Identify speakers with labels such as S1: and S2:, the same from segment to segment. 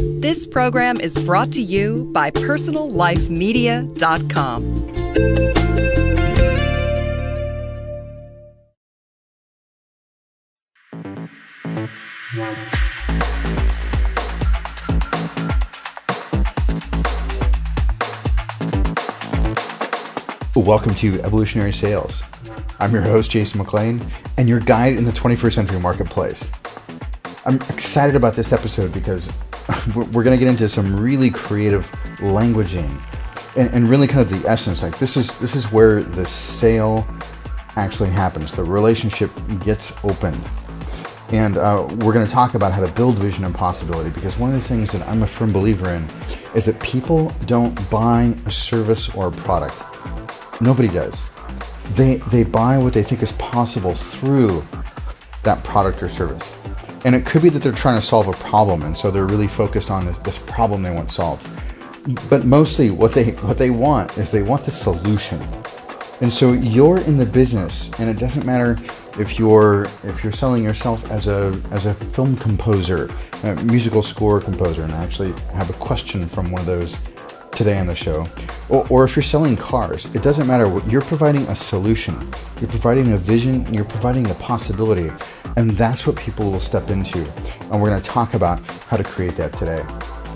S1: This program is brought to you by PersonalLifeMedia.com.
S2: Welcome to Evolutionary Sales. I'm your host, Jason McLean, and your guide in the 21st century marketplace. I'm excited about this episode because we're going to get into some really creative languaging and really kind of the essence. Like this is where the sale actually happens. The relationship gets opened. And we're going to talk about how to build vision and possibility, because one of the things that I'm a firm believer in is that people don't buy a service or a product. Nobody does. They buy what they think is possible through that product or service. And it could be that they're trying to solve a problem, and so they're really focused on this problem they want solved. But mostly what they want is they want the solution. And so you're in the business, and it doesn't matter if you're selling yourself as a film composer, a musical score composer, and I actually have a question from one of those today on the show, or if you're selling cars. It doesn't matter. You're providing a solution, you're providing a vision, you're providing a possibility, and that's what people will step into. And we're going to talk about how to create that today.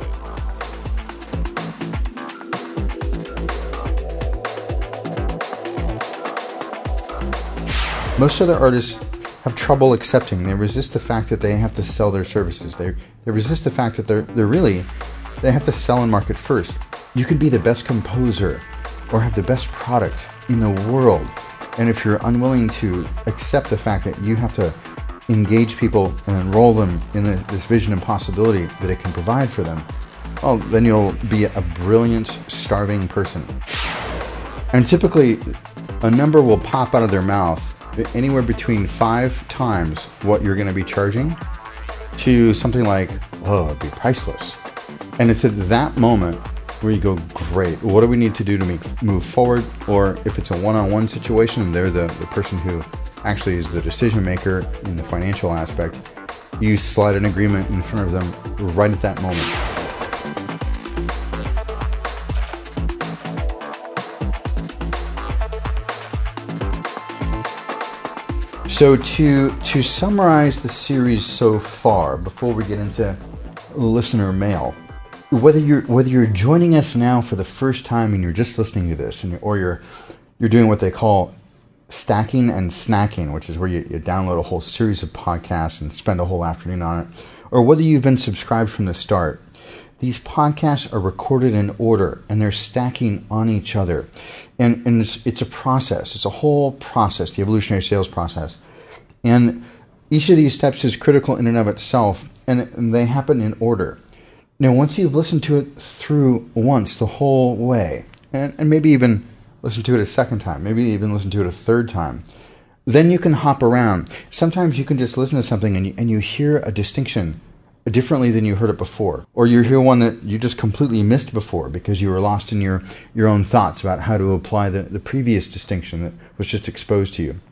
S2: Most other artists have trouble accepting. They resist the fact that they have to sell their services. They resist the fact that they have to sell and market first. You could be the best composer or have the best product in the world, and if you're unwilling to accept the fact that you have to engage people and enroll them in this vision and possibility that it can provide for them, well, then you'll be a brilliant, starving person. And typically, a number will pop out of their mouth anywhere between 5 times what you're going to be charging to something like, oh, it'd be priceless. And it's at that moment where you go, great, what do we need to do to move forward? Or if it's a one-on-one situation and they're the person who actually is the decision maker in the financial aspect, you slide an agreement in front of them right at that moment. So to summarize the series so far, before we get into listener mail, whether you're joining us now for the first time and you're just listening to this, or you're doing what they call stacking and snacking, which is where you download a whole series of podcasts and spend a whole afternoon on it, or whether you've been subscribed from the start, these podcasts are recorded in order and they're stacking on each other. And it's a process. It's a whole process, the evolutionary sales process. And each of these steps is critical in and of itself, and they happen in order. Now, once you've listened to it through once the whole way, and maybe even listen to it a second time, maybe even listen to it a third time, then you can hop around. Sometimes you can just listen to something and you hear a distinction differently than you heard it before. Or you hear one that you just completely missed before because you were lost in your own thoughts about how to apply the previous distinction that was just exposed to you.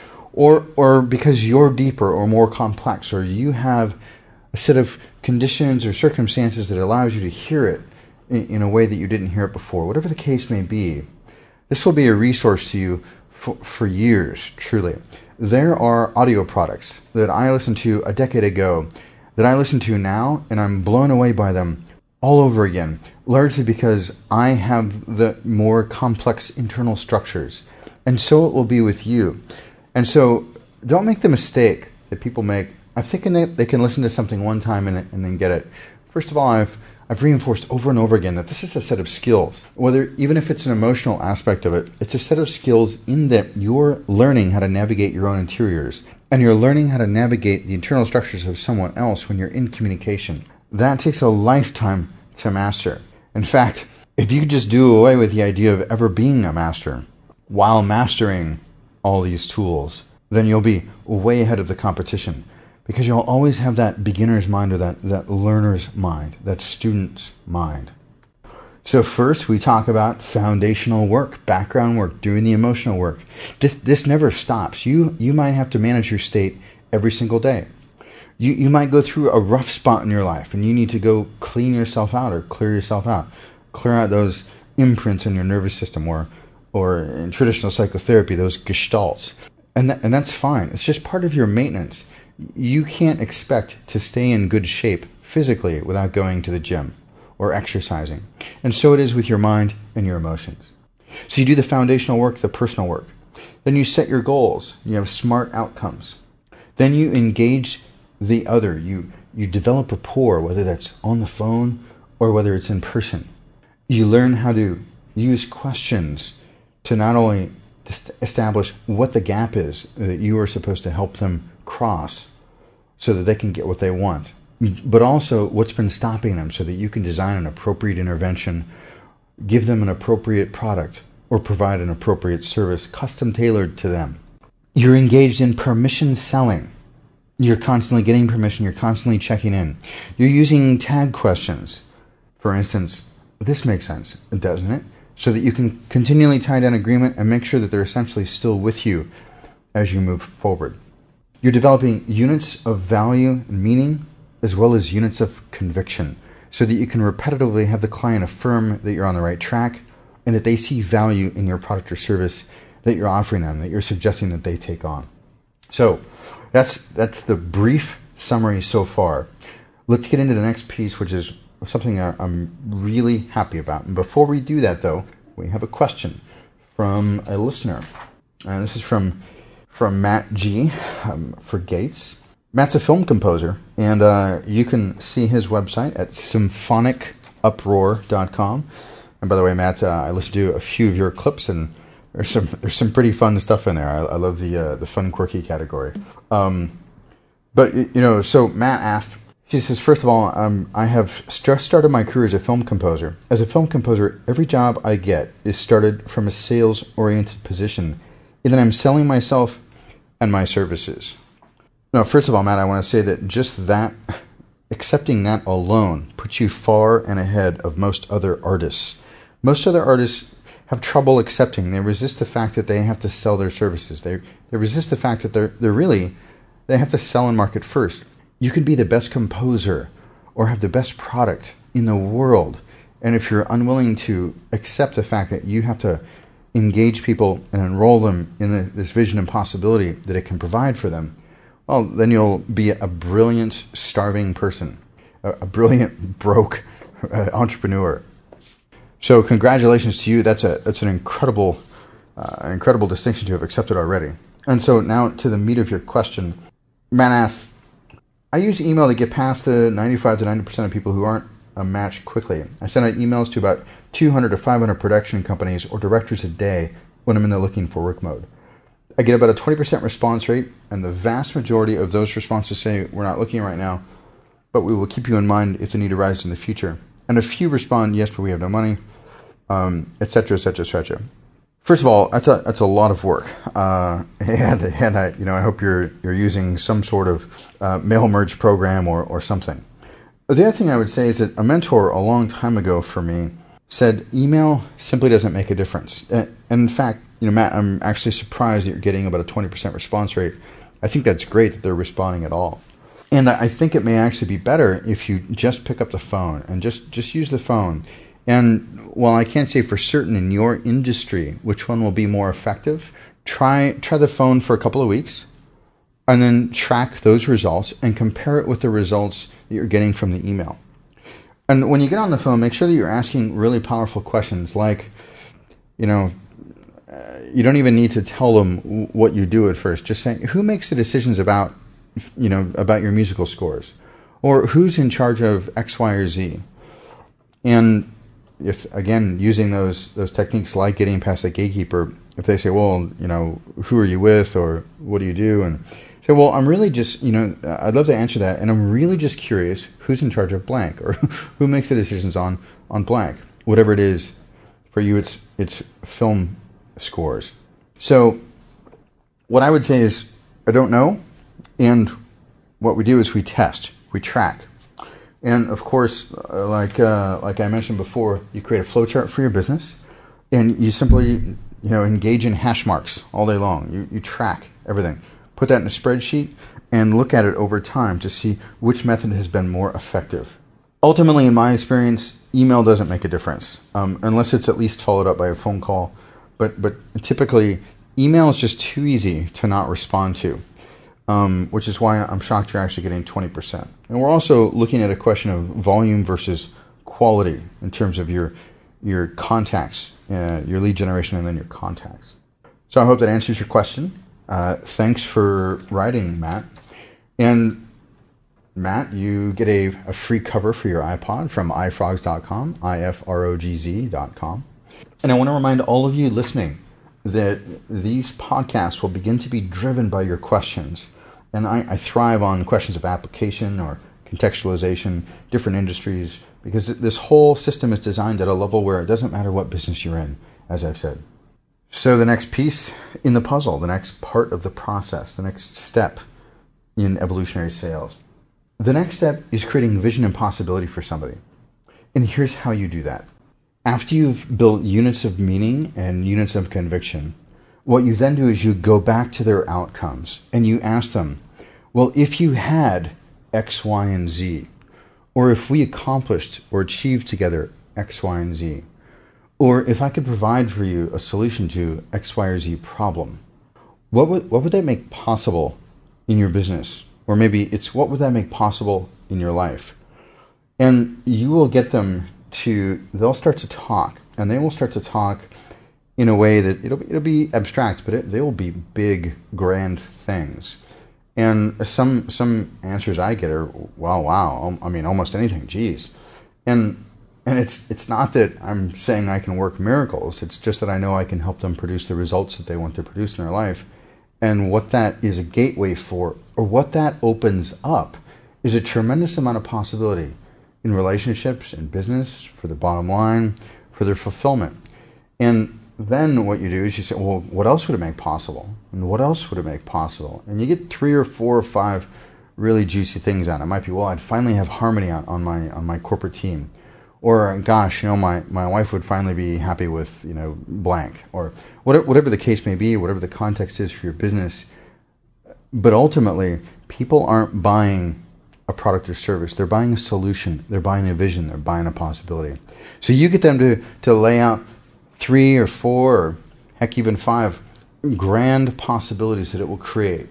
S2: Or because you're deeper or more complex, or you have a set of conditions or circumstances that allows you to hear it in a way that you didn't hear it before. Whatever the case may be, this will be a resource to you for years, truly. There are audio products that I listened to a decade ago that I listen to now, and I'm blown away by them all over again, largely because I have the more complex internal structures. And so it will be with you. And so don't make the mistake that people make of thinking that they can listen to something one time and then get it. First of all, I've reinforced over and over again that this is a set of skills. Even if it's an emotional aspect of it, it's a set of skills in that you're learning how to navigate your own interiors, and you're learning how to navigate the internal structures of someone else when you're in communication. That takes a lifetime to master. In fact, if you could just do away with the idea of ever being a master while mastering all these tools, then you'll be way ahead of the competition. Because you'll always have that beginner's mind, or that learner's mind, that student's mind. So first we talk about foundational work, background work, doing the emotional work. This never stops. You might have to manage your state every single day. You might go through a rough spot in your life and you need to go clean yourself out or clear yourself out. Clear out those imprints in your nervous system, or in traditional psychotherapy, those gestalts. And that's fine. It's just part of your maintenance. You can't expect to stay in good shape physically without going to the gym or exercising. And so it is with your mind and your emotions. So you do the foundational work, the personal work. Then you set your goals. You have smart outcomes. Then you engage the other. You develop rapport, whether that's on the phone or whether it's in person. You learn how to use questions to not only establish what the gap is that you are supposed to help them cross so that they can get what they want, but also what's been stopping them so that you can design an appropriate intervention, give them an appropriate product, or provide an appropriate service custom tailored to them. You're engaged in permission selling. You're constantly getting permission. You're constantly checking in. You're using tag questions. For instance, this makes sense, doesn't it? So that you can continually tie down agreement and make sure that they're essentially still with you as you move forward. You're developing units of value and meaning as well as units of conviction so that you can repetitively have the client affirm that you're on the right track and that they see value in your product or service that you're offering them, that you're suggesting that they take on. So that's the brief summary so far. Let's get into the next piece, which is something I'm really happy about. And before we do that, though, we have a question from a listener. This is from Matt G. For Gates. Matt's a film composer, and you can see his website at symphonicuproar.com. And by the way, Matt, I listened to a few of your clips, and there's some pretty fun stuff in there. I love the fun, quirky category. But so Matt asked. He says, first of all, I have just started my career as a film composer. As a film composer, every job I get is started from a sales-oriented position, and then I'm selling myself and my services. Now, first of all, Matt, I want to say that just that, accepting that alone, puts you far and ahead of most other artists. Most other artists have trouble accepting. They resist the fact that they have to sell their services. They resist the fact that they have to sell and market first. You can be the best composer or have the best product in the world. And if you're unwilling to accept the fact that you have to engage people and enroll them in this vision and possibility that it can provide for them, well, then you'll be a brilliant, starving person, a brilliant, broke entrepreneur. So congratulations to you. That's an incredible distinction to have accepted already. And so now to the meat of your question. Matt asks, I use email to get past the 95 to 90% of people who aren't a match quickly. I send out emails to about 200 to 500 production companies or directors a day when I'm in the looking for work mode. I get about a 20% response rate, and the vast majority of those responses say, we're not looking right now, but we will keep you in mind if the need arises in the future. And a few respond, yes, but we have no money, et cetera, et cetera, et cetera. First of all, that's a lot of work, and I hope you're using some sort of mail merge program or something. The other thing I would say is that a mentor a long time ago for me said email simply doesn't make a difference. And in fact, Matt, I'm actually surprised that you're getting about a 20% response rate. I think that's great that they're responding at all. And I think it may actually be better if you just pick up the phone and just use the phone. And while I can't say for certain in your industry which one will be more effective, try the phone for a couple of weeks and then track those results and compare it with the results that you're getting from the email. And when you get on the phone, make sure that you're asking really powerful questions like, you don't even need to tell them what you do at first. Just saying, who makes the decisions about your musical scores? Or who's in charge of X, Y, or Z? And if, again, using those techniques like getting past the gatekeeper, if they say, well, who are you with or what do you do? And say, well, I'm really just, I'd love to answer that. And I'm really just curious who's in charge of blank or who makes the decisions on blank. Whatever it is, for you, it's film scores. So what I would say is, I don't know. And what we do is we test, we track. And of course, like I mentioned before, you create a flowchart for your business, and you simply engage in hash marks all day long. You track everything, put that in a spreadsheet, and look at it over time to see which method has been more effective. Ultimately, in my experience, email doesn't make a difference, unless it's at least followed up by a phone call. But typically, email is just too easy to not respond to, which is why I'm shocked you're actually getting 20%. And we're also looking at a question of volume versus quality in terms of your contacts, your lead generation, and then your contacts. So I hope that answers your question. Thanks for writing, Matt. And Matt, you get a free cover for your iPod from ifrogz.com, ifrogz.com. And I want to remind all of you listening that these podcasts will begin to be driven by your questions. And I thrive on questions of application or contextualization, different industries, because this whole system is designed at a level where it doesn't matter what business you're in, as I've said. So the next piece in the puzzle, the next part of the process, the next step in evolutionary sales. The next step is creating vision and possibility for somebody. And here's how you do that. After you've built units of meaning and units of conviction, what you then do is you go back to their outcomes and you ask them, well, if you had X, Y, and Z, or if we accomplished or achieved together X, Y, and Z, or if I could provide for you a solution to X, Y, or Z problem, what would that make possible in your business? Or maybe it's what would that make possible in your life? And you will get them they'll start to talk, and they will start to talk in a way that it'll be abstract, but they will be big, grand things. And some answers I get are, wow, I mean, almost anything, geez. And it's not that I'm saying I can work miracles, it's just that I know I can help them produce the results that they want to produce in their life. And what that is a gateway for, or what that opens up, is a tremendous amount of possibility in relationships, in business, for the bottom line, for their fulfillment. And then what you do is you say, well, what else would it make possible? And what else would it make possible? And you get 3 or 4 or 5 really juicy things out. It might be, well, I'd finally have harmony on my corporate team. Or, gosh, my wife would finally be happy with, blank. Or whatever the case may be, whatever the context is for your business. But ultimately, people aren't buying a product or service. They're buying a solution. They're buying a vision. They're buying a possibility. So you get them to lay out 3 or 4, or heck, even 5 grand possibilities that it will create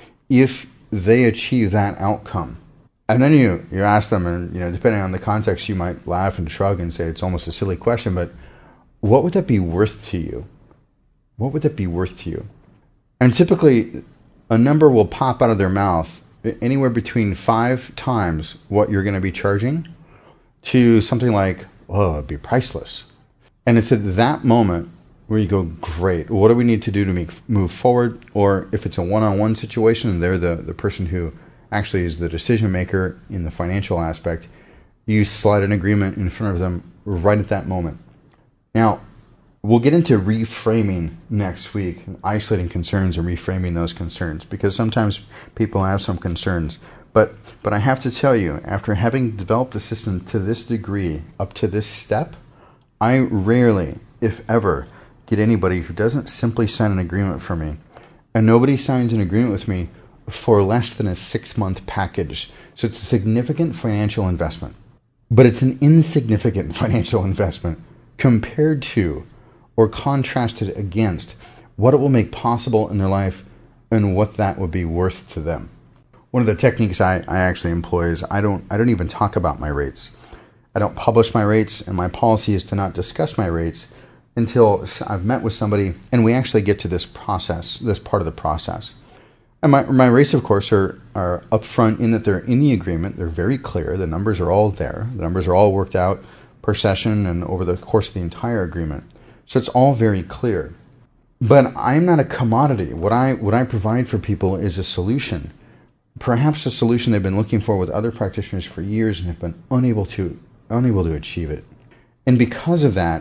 S2: if they achieve that outcome. And then you ask them, and depending on the context, you might laugh and shrug and say it's almost a silly question, but what would that be worth to you? What would that be worth to you? And typically, a number will pop out of their mouth anywhere between 5 times what you're going to be charging to something like, oh, it'd be priceless. And it's at that moment where you go, great, what do we need to do to move forward? Or if it's a one-on-one situation and they're the person who actually is the decision maker in the financial aspect, you slide an agreement in front of them right at that moment. Now, we'll get into reframing next week, isolating concerns and reframing those concerns, because sometimes people have some concerns. But I have to tell you, after having developed the system to this degree, up to this step, I rarely, if ever, get anybody who doesn't simply sign an agreement for me. And nobody signs an agreement with me for less than a 6-month package. So it's a significant financial investment. But it's an insignificant financial investment compared to or contrasted against what it will make possible in their life and what that would be worth to them. One of the techniques I actually employ is I don't even talk about my rates. I don't publish my rates, and my policy is to not discuss my rates until I've met with somebody and we actually get to this process, this part of the process. And my rates, of course, are upfront in that they're in the agreement. They're very clear. The numbers are all there. The numbers are all worked out per session and over the course of the entire agreement. So it's all very clear. But I'm not a commodity. What I provide for people is a solution. Perhaps a solution they've been looking for with other practitioners for years and have been unable to achieve it. And because of that,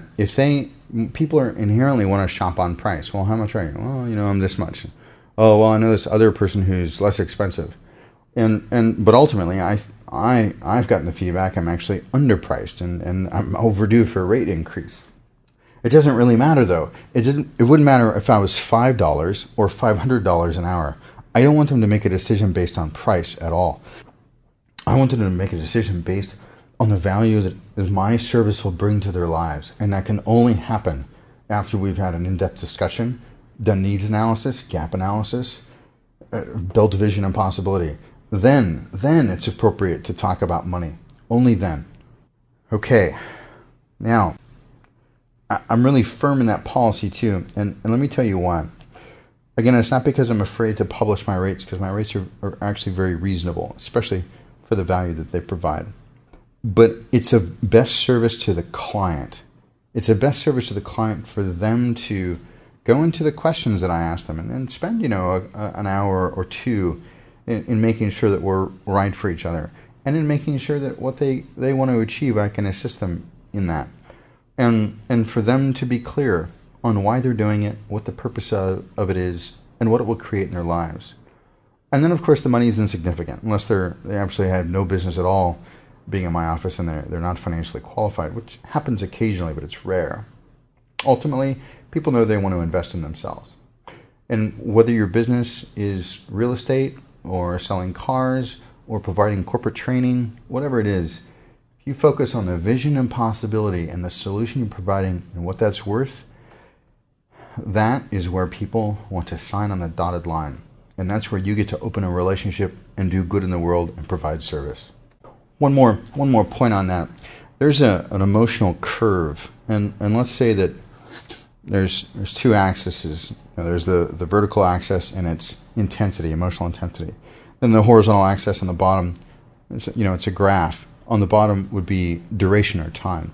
S2: people are inherently want to shop on price. Well, how much are you? Well, I'm this much. Oh, well, I know this other person who's less expensive. But ultimately, I've gotten the feedback I'm actually underpriced and I'm overdue for a rate increase. It doesn't really matter, though. It wouldn't matter if I was $5 or $500 an hour. I don't want them to make a decision based on price at all. I want them to make a decision based on the value that my service will bring to their lives. And that can only happen after we've had an in-depth discussion, done needs analysis, gap analysis, built vision and possibility. Then it's appropriate to talk about money. Only then. Okay, now, I'm really firm in that policy too, and let me tell you why. Again, it's not because I'm afraid to publish my rates, because my rates are actually very reasonable, especially for the value that they provide. But it's a best service to the client. It's a best service to the client for them to go into the questions that I ask them and spend, an hour or two in making sure that we're right for each other, and in making sure that what they want to achieve, I can assist them in that. And for them to be clear on why they're doing it, what the purpose of it is, and what it will create in their lives. And then, of course, the money is insignificant, unless they absolutely have no business at all being in my office and they're not financially qualified, which happens occasionally, but it's rare. Ultimately, people know they want to invest in themselves. And whether your business is real estate or selling cars or providing corporate training, whatever it is, if you focus on the vision and possibility and the solution you're providing and what that's worth, that is where people want to sign on the dotted line. And that's where you get to open a relationship and do good in the world and provide service. One more point on that. There's an emotional curve. And let's say that there's two axes. There's the vertical axis and its intensity, emotional intensity. Then the horizontal axis on the bottom, it's a graph. On the bottom would be duration or time.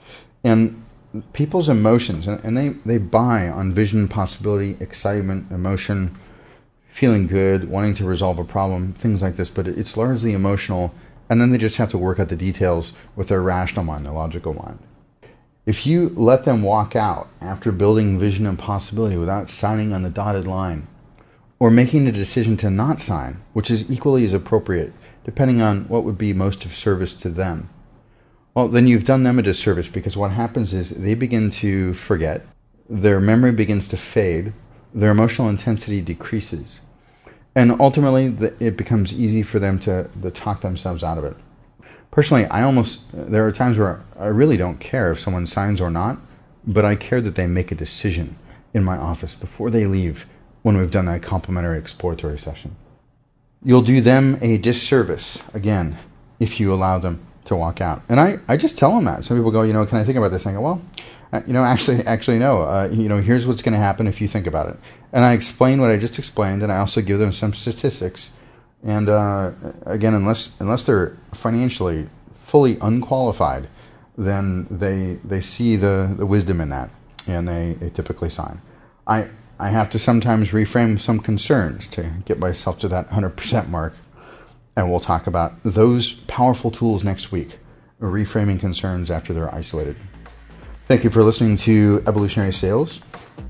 S2: And people's emotions, and they buy on vision, possibility, excitement, emotion, feeling good, wanting to resolve a problem, things like this, but it's largely emotional, and then they just have to work out the details with their rational mind, their logical mind. If you let them walk out after building vision and possibility without signing on the dotted line, or making a decision to not sign, which is equally as appropriate, depending on what would be most of service to them, well, then you've done them a disservice, because what happens is they begin to forget, their memory begins to fade, their emotional intensity decreases, and ultimately it becomes easy for them to talk themselves out of it. Personally, there are times where I really don't care if someone signs or not, but I care that they make a decision in my office before they leave when we've done that complimentary exploratory session. You'll do them a disservice, again, if you allow them to walk out. And I just tell them that. Some people go, can I think about this? And I go, well, actually no. Here's what's going to happen if you think about it. And I explain what I just explained, and I also give them some statistics. And again, unless they're financially fully unqualified, then they see the wisdom in that, and they typically sign. I have to sometimes reframe some concerns to get myself to that 100% mark. And we'll talk about those powerful tools next week, reframing concerns after they're isolated. Thank you for listening to Evolutionary Sales.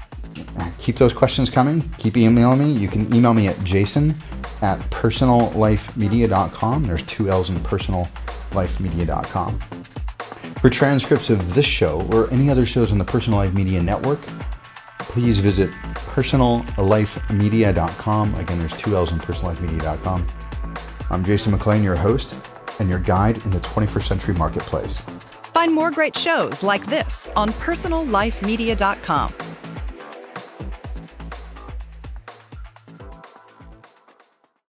S2: Keep those questions coming. Keep emailing me. You can email me at jason@personallifemedia.com. There's 2 L's in personallifemedia.com. For transcripts of this show or any other shows on the Personal Life Media Network, please visit personallifemedia.com. Again, there's 2 L's in personallifemedia.com. I'm Jason McLean, your host and your guide in the 21st century marketplace.
S1: Find more great shows like this on personallifemedia.com.